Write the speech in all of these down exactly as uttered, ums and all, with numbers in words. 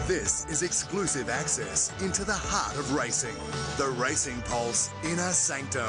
This is exclusive access into the heart of racing. The Racing Pulse Inner Sanctum.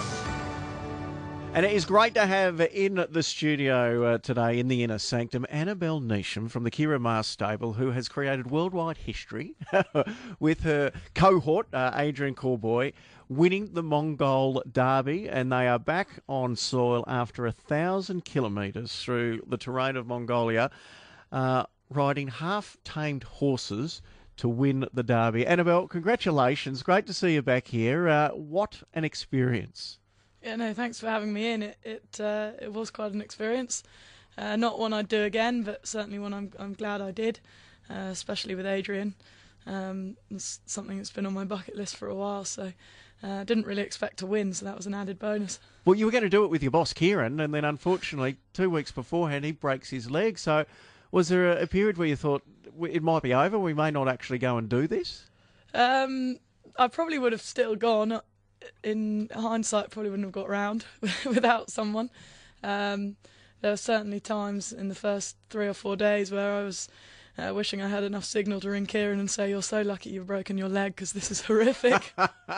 And it is great to have in the studio uh, today in the Inner Sanctum Annabelle Neesham from the Kira Mars stable, who has created worldwide history with her cohort, uh, Adrian Corboy, winning the Mongol Derby, and they are back on soil after a thousand kilometres through the terrain of Mongolia, uh, riding half-tamed horses to win the Derby. Annabelle, congratulations. Great to see you back here. Uh, what an experience. Yeah, no, thanks for having me in. It it, uh, it was quite an experience. Uh, not one I'd do again, but certainly one I'm I'm glad I did, uh, especially with Adrian. Um, it's something that's been on my bucket list for a while, so I uh, didn't really expect to win, so that was an added bonus. Well, you were going to do it with your boss, Kieran, and then unfortunately, two weeks beforehand, he breaks his leg. So was there a, a period where you thought it might be over, we may not actually go and do this? Um, I probably would have still gone. In hindsight, probably wouldn't have got round without someone. Um, there were certainly times in the first three or four days where I was uh, wishing I had enough signal to ring Kieran and say, "You're so lucky you've broken your leg because this is horrific."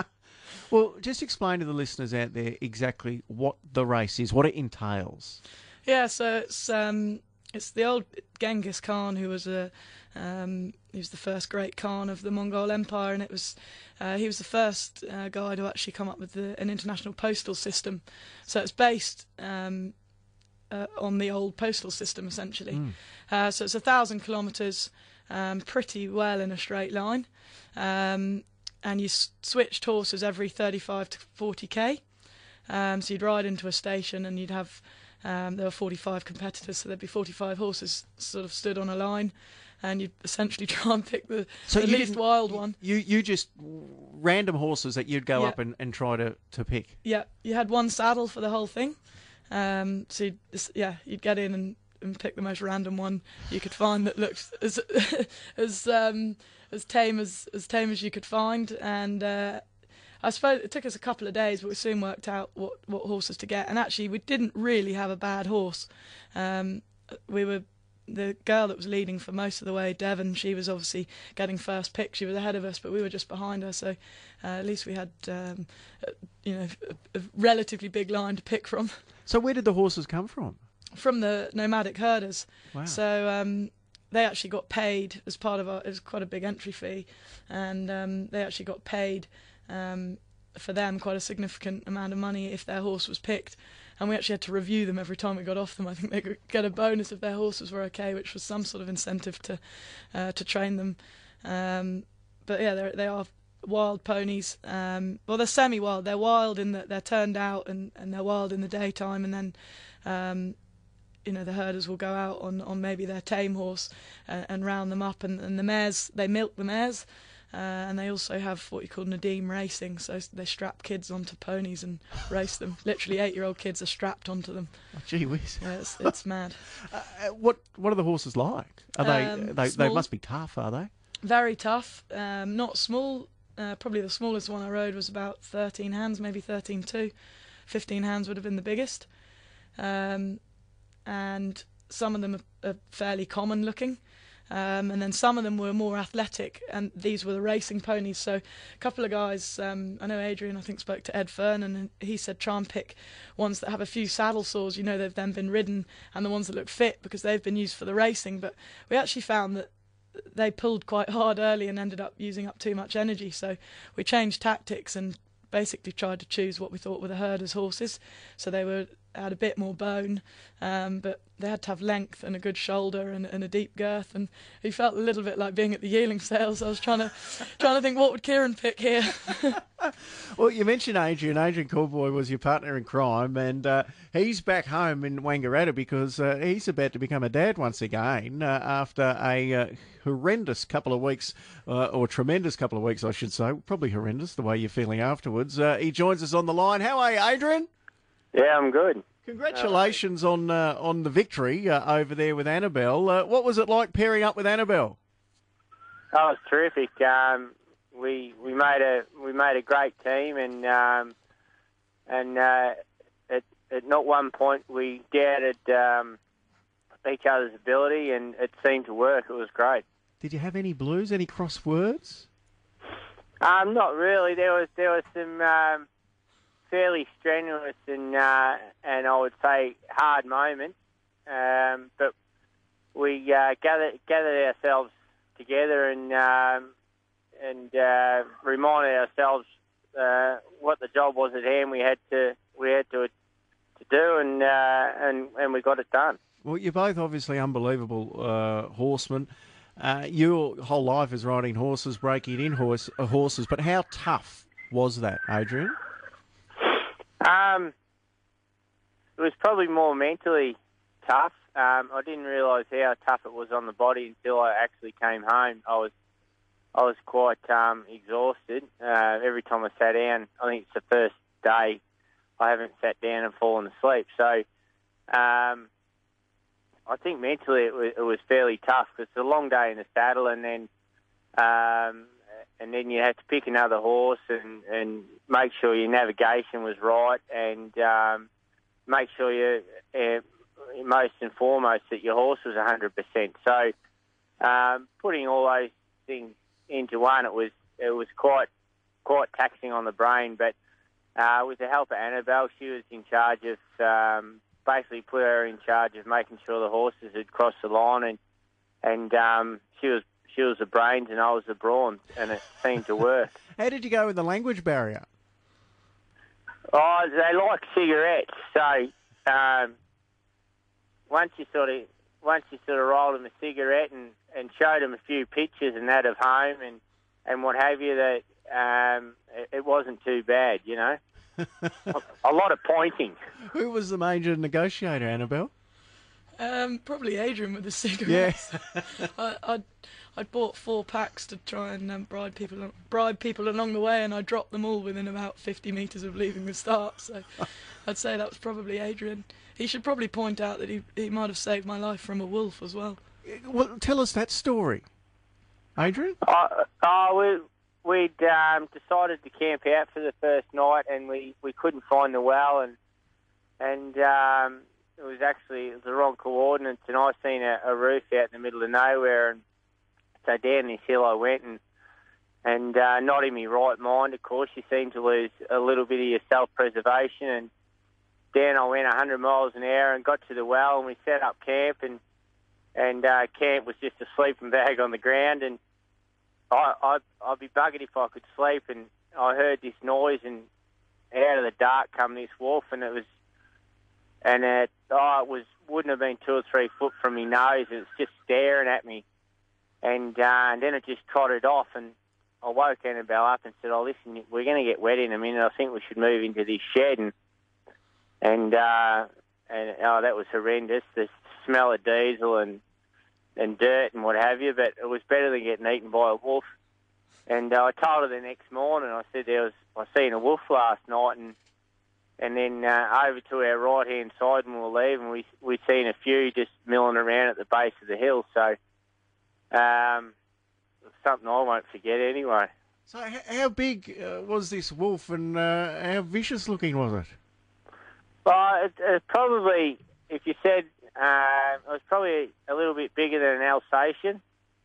Well, just explain to the listeners out there exactly what the race is, what it entails. Yeah, so it's um, it's the old Genghis Khan, who was a um, he was the first great Khan of the Mongol Empire, and it was uh, he was the first uh, guy to actually come up with the, an international postal system. So it's based um, uh, on the old postal system, essentially. Mm. Uh, so it's a thousand kilometres, um, pretty well in a straight line, um, and you s- switched horses every thirty-five to forty k. Um, so you'd ride into a station, and you'd have um, there were forty-five competitors, so there'd be forty-five horses sort of stood on a line. And you'd essentially try and pick the, so the least wild one. You you just random horses that you'd go yeah. up and, and try to, to pick. Yeah, you had one saddle for the whole thing. Um, so you'd, yeah, you'd get in and, and pick the most random one you could find that looked as as um, as tame as as tame as you could find. And uh, I suppose it took us a couple of days, but we soon worked out what, what horses to get. And actually, we didn't really have a bad horse. Um, we were. The girl that was leading for most of the way, Devon, she was obviously getting first pick. She was ahead of us, but we were just behind her. So uh, at least we had, um, a, you know, a, a relatively big line to pick from. So where did the horses come from? From the nomadic herders. Wow. So um, they actually got paid as part of our. It was quite a big entry fee, and um, they actually got paid um, for them quite a significant amount of money if their horse was picked. And we actually had to review them every time we got off them. I think they could get a bonus if their horses were okay, which was some sort of incentive to uh, to train them. Um, but yeah, they are wild ponies. Um, well, they're semi-wild. They're wild in that they're turned out, and, and they're wild in the daytime. And then, um, you know, the herders will go out on, on maybe their tame horse and, and round them up. And, and the mares, they milk the mares. Uh, and they also have what you call Nadim racing, so they strap kids onto ponies and race them. Literally, eight-year-old kids are strapped onto them. Oh, gee whiz! Yeah, it's, it's mad. Uh, what What are the horses like? Are they? Um, they small, they must be tough, are they? Very tough. Um, not small. Uh, probably the smallest one I rode was about thirteen hands, maybe thirteen two. fifteen hands would have been the biggest. Um, and some of them are, are fairly common looking. Um, and then some of them were more athletic, and these were the racing ponies. So a couple of guys, um, I know Adrian, I think, spoke to Ed Fernan, and he said try and pick ones that have a few saddle sores, you know, they've then been ridden, and the ones that look fit because they've been used for the racing. But we actually found that they pulled quite hard early and ended up using up too much energy. So we changed tactics and basically tried to choose what we thought were the herders' horses. So they were had a bit more bone, um, but they had to have length and a good shoulder and, and a deep girth. And he felt a little bit like being at the yearling sales. I was trying to trying to think, what would Kieran pick here? Well, you mentioned Adrian. Adrian Corboy was your partner in crime, and uh, he's back home in Wangaratta because uh, he's about to become a dad once again uh, after a uh, horrendous couple of weeks, uh, or tremendous couple of weeks, I should say. Probably horrendous, the way you're feeling afterwards. Uh, he joins us on the line. How are you, Adrian? Yeah, I'm good. Congratulations uh, on uh, on the victory uh, over there with Annabelle. Uh, what was it like pairing up with Annabelle? Oh, it was terrific. Um, we we made a we made a great team, and um, and uh, at at not one point we doubted um, each other's ability, and it seemed to work. It was great. Did you have any blues, any crosswords? Um, not really. There was there was some um, fairly strenuous and uh, and I would say hard moments, um, but we uh, gathered gathered ourselves together and um, and uh, reminded ourselves uh, what the job was at hand. We had to we had to to do, and uh, and and we got it done. Well, you're both obviously unbelievable uh, horsemen. Uh, your whole life is riding horses, breaking in horse, uh, horses. But how tough was that, Adrian? Um, it was probably more mentally tough. Um, I didn't realise how tough it was on the body until I actually came home. I was I was quite um, exhausted. Uh, every time I sat down, I think it's the first day I haven't sat down and fallen asleep. So um, I think mentally it was, it was fairly tough because it's a long day in the saddle, and then um, and then you had to pick another horse and, and make sure your navigation was right, and um, make sure you uh, most and foremost that your horse was one hundred percent. So um, putting all those things into one, it was it was quite quite taxing on the brain. But uh, with the help of Annabelle, she was in charge of um, basically put her in charge of making sure the horses had crossed the line, and and um, she was she was the brains and I was the brawn, and it seemed to work. How did you go with the language barrier? Oh, they like cigarettes, so um, once you sort of once you sort of rolled them a cigarette and, and showed them a few pictures and that of home and, and what have you, that um, it, it wasn't too bad, you know. a, a lot of pointing. Who was the major negotiator, Annabelle? Um, probably Adrian with the cigarettes. Yeah. I, I'd, I'd bought four packs to try and um, bribe people bribe people along the way, and I dropped them all within about fifty metres of leaving the start. So I'd say that was probably Adrian. He should probably point out that he, he might have saved my life from a wolf as well. Well, tell us that story, Adrian. Oh, oh we, we'd um, decided to camp out for the first night, and we, we couldn't find the well, and and um, it was actually it was the wrong coordinates, and I seen a, a roof out in the middle of nowhere, and so down this hill I went, and and uh, not in my right mind, of course. You seem to lose a little bit of your self-preservation, and down I went one hundred miles an hour and got to the well, and we set up camp, and and uh, camp was just a sleeping bag on the ground, and I, I'd, I'd be buggered if I could sleep, and I heard this noise, and out of the dark come this wolf, and it was, and it, oh, it was wouldn't have been two or three foot from my nose. It was just staring at me, and, uh, and then it just trotted off, and I woke Annabelle up and said, "Oh, listen, we're going to get wet in a minute. I think we should move into this shed." And And uh, and oh, that was horrendous. The smell of diesel and and dirt and what have you. But it was better than getting eaten by a wolf. And uh, I told her the next morning. I said there was I seen a wolf last night, and and then uh, over to our right hand side when we were leaving, we we seen a few just milling around at the base of the hill. So um, it's something I won't forget anyway. So h- how big uh, was this wolf, and uh, how vicious looking was it? Well, it, it probably, if you said, uh, it was probably a little bit bigger than an Alsatian.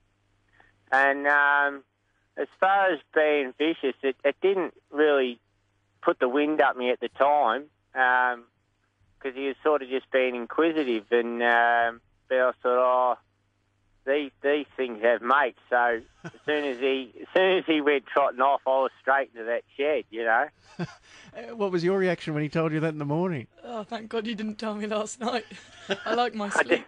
And um, as far as being vicious, it, it didn't really put the wind up me at the time, because um, he was sort of just being inquisitive. And um, but I thought, oh, these these things have mates. So as soon as he as soon as he went trotting off, I was straight into that shed, you know. What was your reaction when he told you that in the morning? Oh, thank God you didn't tell me last night. I like my sleep.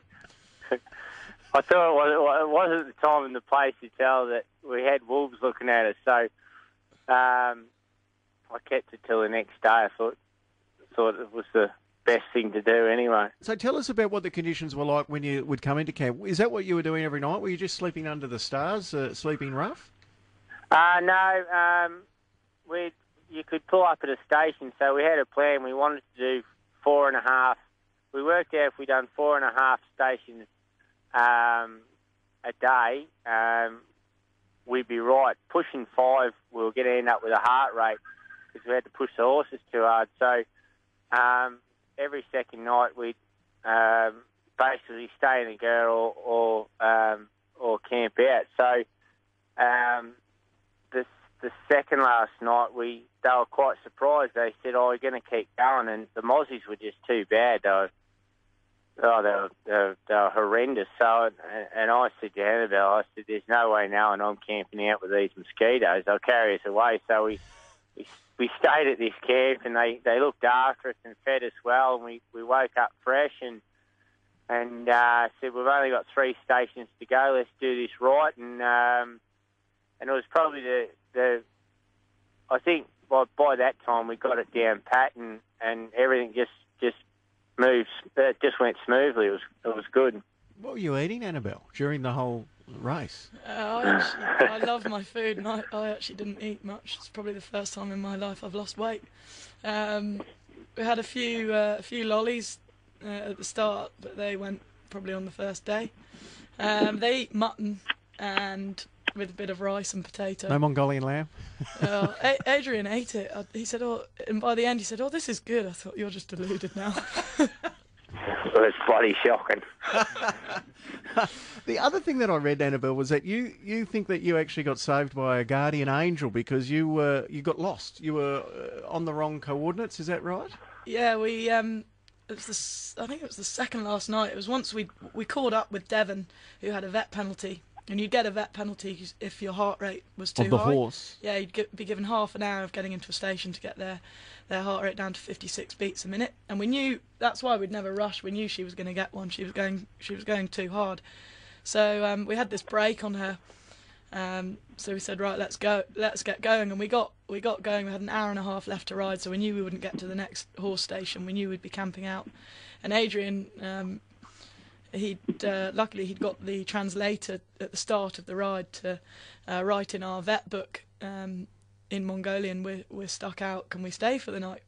I thought it, was, it wasn't the time and the place to tell that we had wolves looking at us. So um, I kept it till the next day. I thought thought it was the best thing to do anyway. So tell us about what the conditions were like when you would come into camp. Is that what you were doing every night? Were you just sleeping under the stars, uh, sleeping rough? Uh, no, um, we you could pull up at a station. So we had a plan. We wanted to do four and a half. We worked out if we'd done four and a half stations um, a day, um, we'd be right. Pushing five, we were going to end up with a heart rate because we had to push the horses too hard. So um, every second night we'd um, basically stay in the girl or or, um, or camp camp out. So um, the the second last night, we they were quite surprised. They said, "Oh, we're going to keep going," and the Mozzies were just too bad. They were, oh, they were, they were, they were horrendous. So, and, and I said to Annabelle, I said, "There's no way now, and I'm camping out with these mosquitoes. They'll carry us away." So we we, we stayed at this camp, and they, they looked after us and fed us well, and we, we woke up fresh and and uh, said, "We've only got three stations to go. Let's do this right." And um, and it was probably the the I think by by that time we got it down pat, and, and everything just just moved. It just went smoothly. It was it was good. What were you eating, Annabelle, during the whole race? Uh, I, actually, I love my food, and I, I actually didn't eat much. It's probably the first time in my life I've lost weight. Um, we had a few uh, a few lollies uh, at the start, but they went probably on the first day. Um, they eat mutton and with a bit of rice and potato. No Mongolian lamb? uh, A- Adrian ate it. I, he said, "Oh," and by the end he said, "Oh, this is good." I thought, "You're just deluded now." It was bloody shocking. The other thing that I read, Annabelle, was that you, you think that you actually got saved by a guardian angel because you were you got lost. You were uh, on the wrong coordinates. Is that right? Yeah, we um, it was the s- I think it was the second last night. It was once we we caught up with Devon, who had a vet penalty, and you'd get a vet penalty if your heart rate was too Of the high. horse. Yeah, you'd get, be given half an hour of getting into a station to get their their heart rate down to fifty-six beats a minute. And we knew that's why we'd never rush. We knew she was going to get one. She was going she was going too hard. So um, we had this break on her. Um, so we said, right, let's go, let's get going. And we got we got going. We had an hour and a half left to ride, so we knew we wouldn't get to the next horse station. We knew we'd be camping out. And Adrian, um, he'd uh, luckily he'd got the translator at the start of the ride to uh, write in our vet book um, in Mongolian, we're we're stuck out. Can we stay for the night?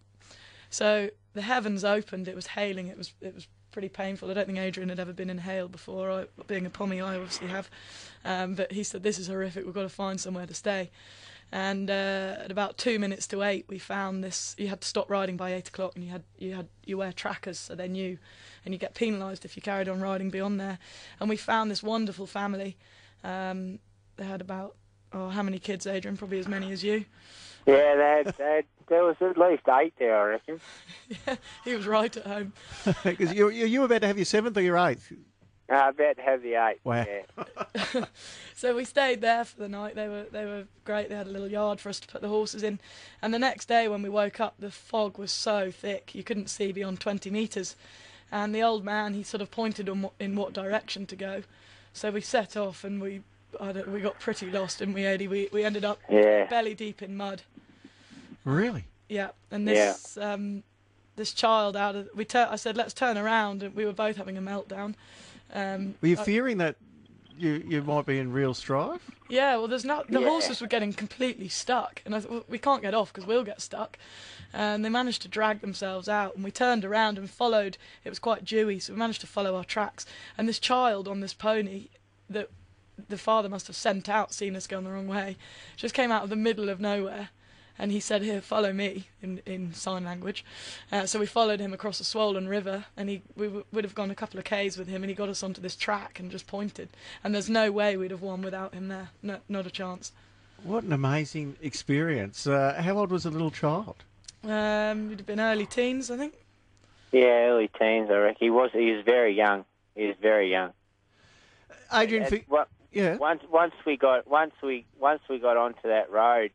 So the heavens opened. It was hailing. It was it was pretty painful. I don't think Adrian had ever been in hail before. I, being a Pommy, I obviously have. Um, but he said, "This is horrific. We've got to find somewhere to stay." And uh, at about two minutes to eight, we found this. You had to stop riding by eight o'clock, and you had you had you wear trackers, so they knew, and you get penalised if you carried on riding beyond there. And we found this wonderful family. Um, they had about oh, how many kids, Adrian? Probably as many as you. Yeah, they had, they had, there was at least eight there, I reckon. Yeah, he was right at home. Because you, you you were about to have your seventh or your eighth. Uh, about to have the eight. Wow. Yeah. So we stayed there for the night. They were they were great. They had a little yard for us to put the horses in. And the next day when we woke up, the fog was so thick you couldn't see beyond twenty metres. And the old man, he sort of pointed on what, in what direction to go. So we set off, and we I don't, we got pretty lost, didn't we, Adi? We we ended up Yeah. belly deep in mud. Really? Yeah, and this um, this child out of we tur- I said, "Let's turn around," and we were both having a meltdown. Um, Were you I- fearing that you you might be in real strife? Yeah, well, there's not. The Yeah. horses were getting completely stuck, and I thought, well, we can't get off because we'll get stuck. And they managed to drag themselves out, and we turned around and followed. It was quite dewy, so we managed to follow our tracks. And this child on this pony that the father must have sent out, seeing us going the wrong way, just came out of the middle of nowhere. And he said, "Here, follow me," in, in sign language. Uh, so we followed him across a swollen river, and he we w- would have gone a couple of k's with him, and he got us onto this track and just pointed. And there's no way we'd have won without him there. No, not a chance. What an amazing experience. Uh, how old was the little child? Um, he'd have been early teens, I think. Yeah, early teens, I reckon. He was, he was very young. He was very young. Adrian, And for, what- yeah. Once, once we got, once we, once we got onto that road,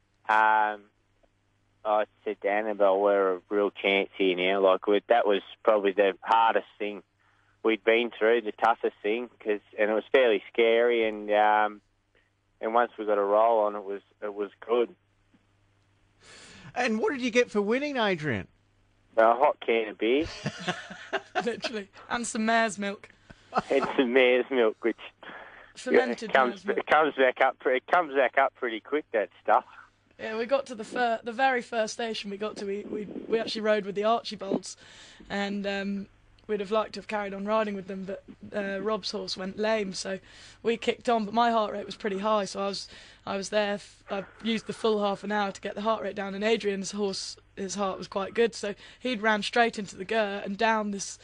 um, I said to Annabelle, "We're a real chance here now." Like we, that was probably the hardest thing we'd been through, the toughest thing, cause, and it was fairly scary. And um, and once we got a roll on, it was it was good. And what did you get for winning, Adrian? A hot can of beer Literally. And some mare's milk. and some mare's milk, which Fermented it comes mare's milk. it comes back up. pre- It comes back up pretty quick. That stuff. Yeah, we got to the fir- the very first station we got to. We we, we actually rode with the Archibalds, and um, we'd have liked to have carried on riding with them, but uh, Rob's horse went lame, so we kicked on. But my heart rate was pretty high, so I was I was there. F- I used the full half an hour to get the heart rate down, and Adrian's horse, his heart was quite good, so he'd ran straight into the Gur and down this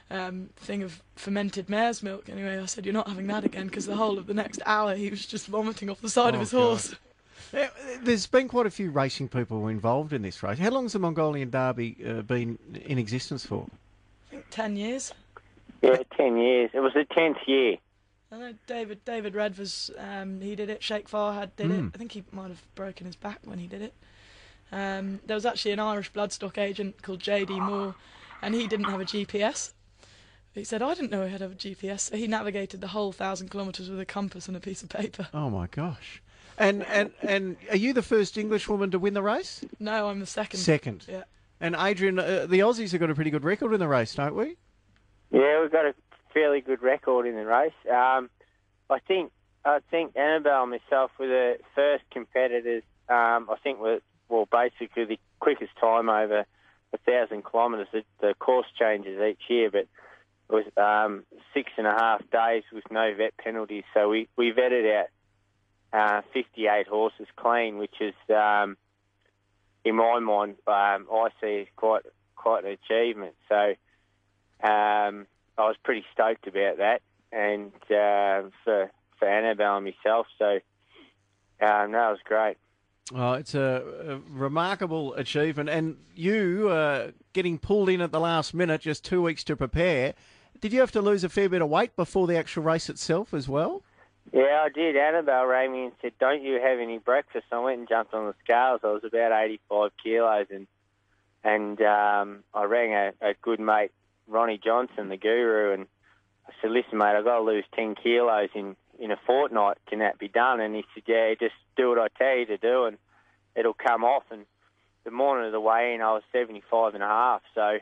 um, thing of fermented mare's milk. Anyway, I said, you're not having that again, because the whole of the next hour he was just vomiting off the side Oh, of his God. horse. Uh, There's been quite a few racing people involved in this race. How long's the Mongolian Derby uh, been in existence for? I think ten years. Yeah, ten years. It was the tenth year. I know David David Redvers, um, he did it. Sheikh Farhad did Mm. it. I think he might have broken his back when he did it. Um, there was actually an Irish bloodstock agent called J D Moore, and he didn't have a G P S. He said, I didn't know he had a G P S. So he navigated the whole thousand kilometres with a compass and a piece of paper. Oh, my gosh. And, and, and are you the first English woman to win the race? No, I'm the second. Second. Yeah. And Adrian, uh, the Aussies have got a pretty good record in the race, don't we? Yeah, we've got a fairly good record in the race. Um, I think I think Annabelle and myself were the first competitors. Um, I think we're well, basically the quickest time over a thousand kilometres. The, the course changes each year, but it was um, six and a half days with no vet penalties. So we, we vetted out uh, fifty-eight horses clean, which is, um, in my mind, um, I see as quite quite an achievement. So um, I was pretty stoked about that, and uh, for for Annabelle and myself. So um, that was great. Oh, it's a, a remarkable achievement. And you uh, getting pulled in at the last minute, just two weeks to prepare. Did you have to lose a fair bit of weight before the actual race itself as well? Yeah, I did. Annabelle rang me and said, don't you have any breakfast? I went and jumped on the scales. I was about eighty-five kilos, and and um, I rang a, a good mate, Ronnie Johnson, the guru, and I said, listen, mate, I've got to lose ten kilos in, in a fortnight. Can that be done? And he said, yeah, just do what I tell you to do, and it'll come off. And the morning of the weigh-in, I was seventy-five and a half, so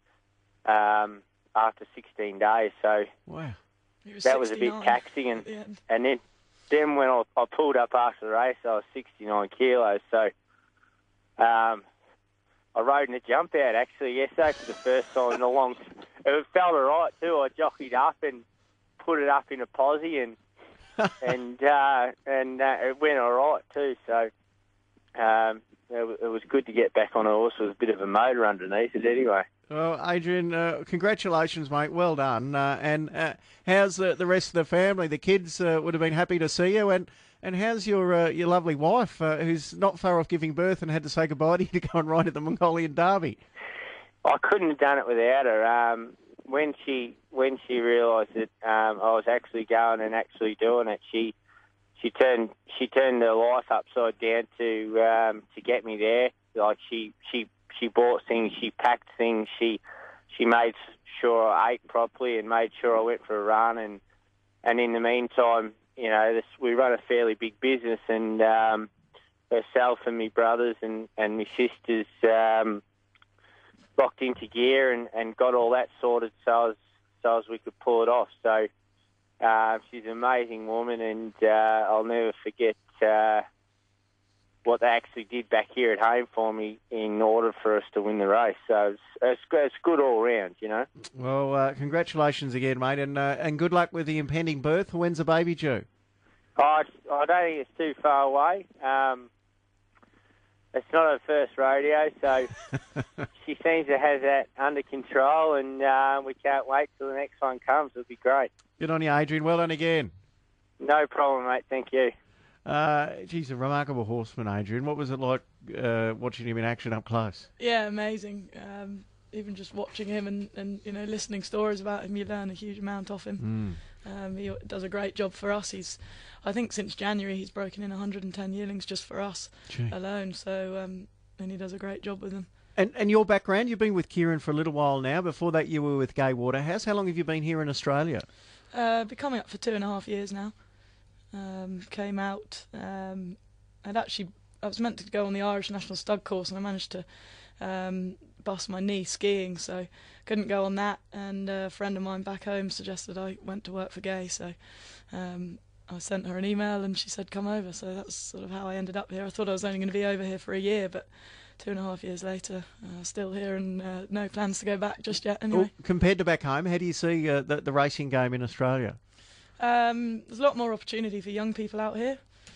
um, after sixteen days. So Wow. He was that was a bit sixty-nine taxing. And, at the end. and then, then when I, I pulled up after the race, I was sixty-nine kilos. So um, I rode in a jump out, actually, yesterday for the first time in a long... It felt all right, too. I jockeyed up and put it up in a posse, and and uh, and uh, it went all right, too. So um, it, w- it was good to get back on a horse with a bit of a motor underneath it anyway. Well, Adrian, uh, congratulations, mate. Well done. Uh, and uh, how's the, the rest of the family? The kids uh, would have been happy to see you. And, and how's your uh, your lovely wife, uh, who's not far off giving birth and had to say goodbye to you to go and ride at the Mongolian Derby? I couldn't have done it without her. Um, when she when she realised that um, I was actually going and actually doing it, she she turned she turned her life upside down to um, to get me there. Like she she. She bought things, she packed things, she she made sure I ate properly and made sure I went for a run. And and in the meantime, you know, this, we run a fairly big business, and um, herself and my brothers and, and my sisters um, locked into gear and, and got all that sorted so as, so as we could pull it off. So uh, she's an amazing woman, and uh, I'll never forget uh, what they actually did back here at home for me in order for us to win the race. So it's, it's, it's good all round, you know. Well, uh, congratulations again, mate, and uh, and good luck with the impending birth. When's the baby due? Oh, it's, I don't think it's too far away. Um, it's not her first rodeo, so she seems to have that under control, and uh, we can't wait till the next one comes. It'll be great. Good on you, Adrian. Well done again. No problem, mate. Thank you. Uh, geez, a remarkable horseman, Adrian. What was it like uh, watching him in action up close? Yeah, amazing. Um, even just watching him and, and you know listening stories about him, you learn a huge amount off him. Mm. Um, he does a great job for us. He's, I think, since January he's broken in one hundred ten yearlings just for us Gee. alone. So um, and he does a great job with them. And and your background, you've been with Kieran for a little while now. Before that, you were with Gay Waterhouse. How long have you been here in Australia? Uh, been coming up for two and a half years now. Um, came out. Um, I'd actually I was meant to go on the Irish National Stud course, and I managed to um, bust my knee skiing, so couldn't go on that. And a friend of mine back home suggested I went to work for Gay, so um, I sent her an email, and she said come over. So that's sort of how I ended up here. I thought I was only going to be over here for a year, but two and a half years later, uh, still here, and uh, no plans to go back just yet. Anyway, Well, compared to back home, how do you see uh, the, the racing game in Australia? Um, there's a lot more opportunity for young people out here.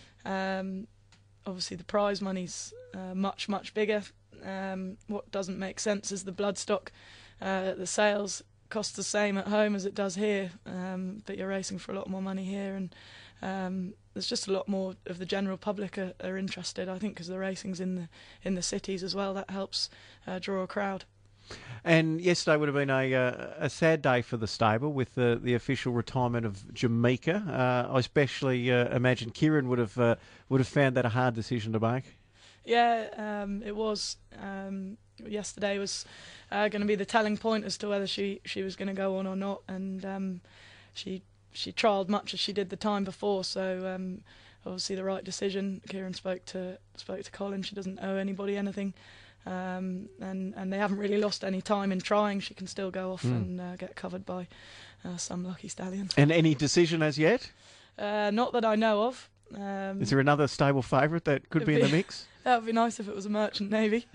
Um, obviously, the prize money's uh, much, much bigger. Um, what doesn't make sense is the bloodstock. Uh, the sales costs the same at home as it does here, um, but you're racing for a lot more money here, and um, there's just a lot more of the general public are, are interested. I think because the racing's in the in the cities as well, that helps uh, draw a crowd. And yesterday would have been a uh, a sad day for the stable with the the official retirement of Jamaica. Uh, I especially uh, imagine Kieran would have uh, would have found that a hard decision to make. Yeah, um, it was. Um, yesterday was uh, going to be the telling point as to whether she, she was going to go on or not, and um, she she trialled much as she did the time before. So um, obviously the right decision. Kieran spoke to spoke to Colin. She doesn't owe anybody anything. Um, and, and they haven't really lost any time in trying. She can still go off mm. and uh, get covered by uh, some lucky stallion. And any decision as yet? Uh, not that I know of. Um, Is there another stable favourite that could be, be in the mix? That would be nice if it was a Merchant Navy.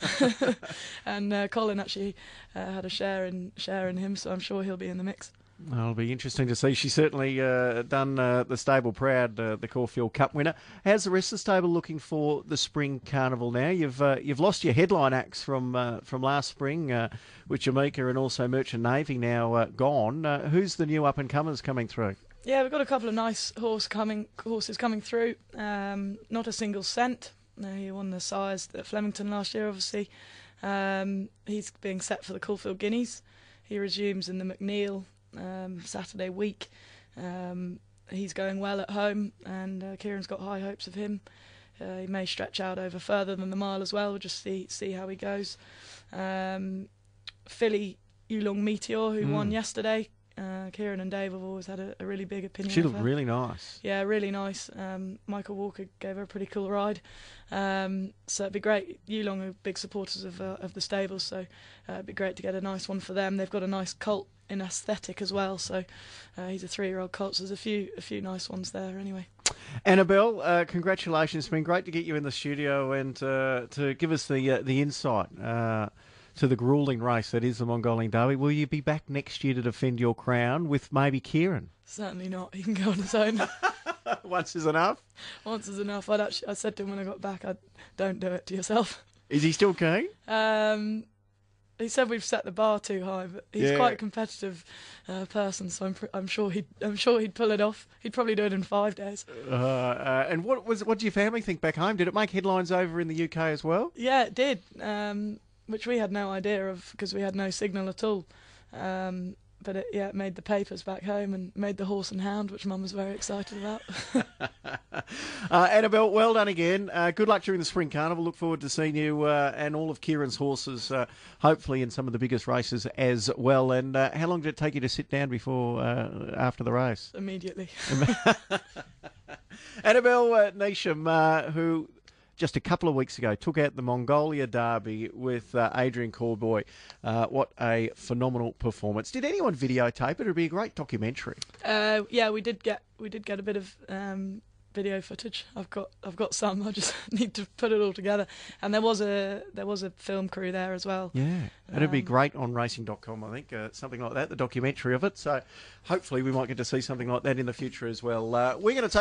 And uh, Colin actually uh, had a share in share in him, so I'm sure he'll be in the mix. Well, it'll be interesting to see. She's certainly uh, done uh, the stable proud, uh, the Caulfield Cup winner. How's the rest of the stable looking for the spring carnival now? You've uh, you've lost your headline acts from uh, from last spring uh, with Jamaica and also Merchant Navy now uh, gone. Uh, who's the new up and comers coming through? Yeah, we've got a couple of nice horse coming horses coming through. Um, not a single cent. Uh, he won the Sires at Flemington last year, obviously. Um, he's being set for the Caulfield Guineas. He resumes in the McNeil um, Saturday week. Um, he's going well at home, and uh, Kieran's got high hopes of him. Uh, he may stretch out over further than the mile as well. We'll just see see how he goes. Um, Filly Yulong Meteor, who mm. won yesterday. Uh, Kieran and Dave have always had a, a really big opinion. She of looked her. really nice. Yeah, really nice. Um, Michael Walker gave her a pretty cool ride. Um, so it'd be great. Yulong are big supporters of uh, of the stables, so uh, it'd be great to get a nice one for them. They've got a nice colt in Aesthetic as well, so uh, he's a three-year-old colt. So there's a few a few nice ones there anyway. Annabelle, uh, congratulations. It's been great to get you in the studio and uh, to give us the uh, the insight uh, to the gruelling race that is the Mongolian Derby. Will you be back next year to defend your crown with maybe Kieran? Certainly not. He can go on his own. Once is enough? Once is enough. I'd actually, I said to him when I got back, I don't do it to yourself. Is he still keen? Um, he said we've set the bar too high, but he's Yeah. quite a competitive uh, person, so I'm, pr- I'm sure he'd I'm sure he'd pull it off. He'd probably do it in five days. Uh, uh, and what was what did your family think back home? Did it make headlines over in the U K as well? Yeah, it did, um, which we had no idea of because we had no signal at all. Um, but it, yeah, it made the papers back home and made the Horse and Hound, which Mum was very excited about. uh, Annabelle, well done again. Uh, good luck during the Spring Carnival. Look forward to seeing you uh, and all of Kieran's horses, uh, hopefully in some of the biggest races as well. And uh, how long did it take you to sit down before uh, after the race? Immediately. Annabelle uh, Neesham, uh, who just a couple of weeks ago took out the Mongolia Derby with uh, Adrian Corboy. Uh, what a phenomenal performance! Did anyone videotape it? It'd be a great documentary. Uh, yeah, we did get we did get a bit of um, video footage. I've got I've got some. I just need to put it all together. And there was a there was a film crew there as well. Yeah, it'd be Um, great on racing dot com, I think, uh, something like that, the documentary of it. So hopefully we might get to see something like that in the future as well. Uh, we're going to take